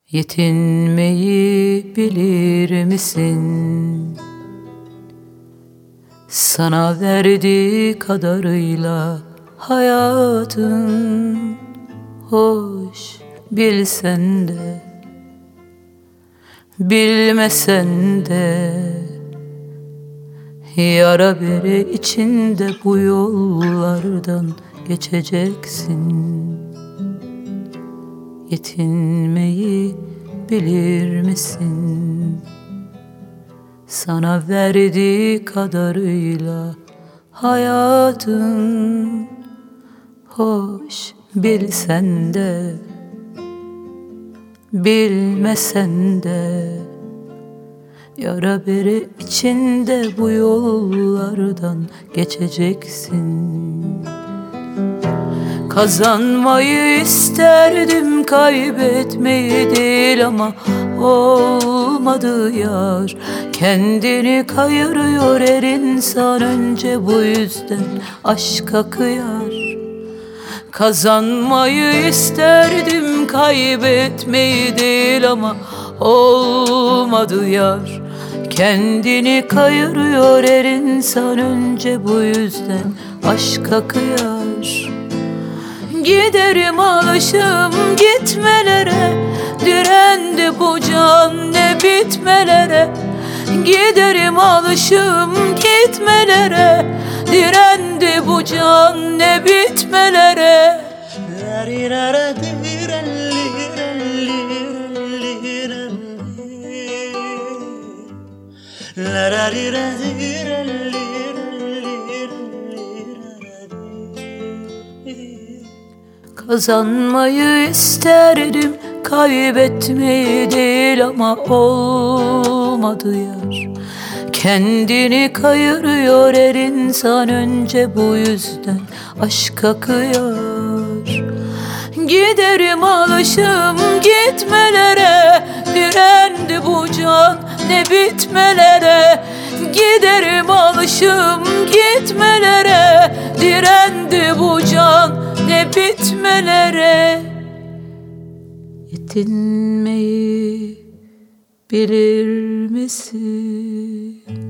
Yetinmeyi bilir misin? Sana verdiği kadarıyla hayatın hoş, bilsen de bilmesen de yara bere içinde bu yollardan geçeceksin. Yetinmeyi bilir misin? Sana verdiği kadarıyla hayatın hoş, bilsen de bilmesen de yara bere içinde bu yollardan geçeceksin. Kazanmayı isterdim, kaybetmeyi değil, ama olmadı yar. Kendini kayırıyor her insan, önce bu yüzden aşka kıyar. Kazanmayı isterdim, kaybetmeyi değil, ama olmadı yar. Kendini kayırıyor her insan, önce bu yüzden aşka kıyar. Giderim alışım gitmelere, direndi bu can ne bitmelere. Giderim alışım gitmelere, direndi bu can ne bitmelere. Kazanmayı isterdim, kaybetmeyi değil, ama olmadı yar. Kendini kayırıyor her insan, önce bu yüzden aşka kıyar. Giderim alışım gitmelere, direndi bu can ne bitmelere. Giderim alışım gitmelere, direndi bu can ne bitmelere. Yetinmeyi bilir misin?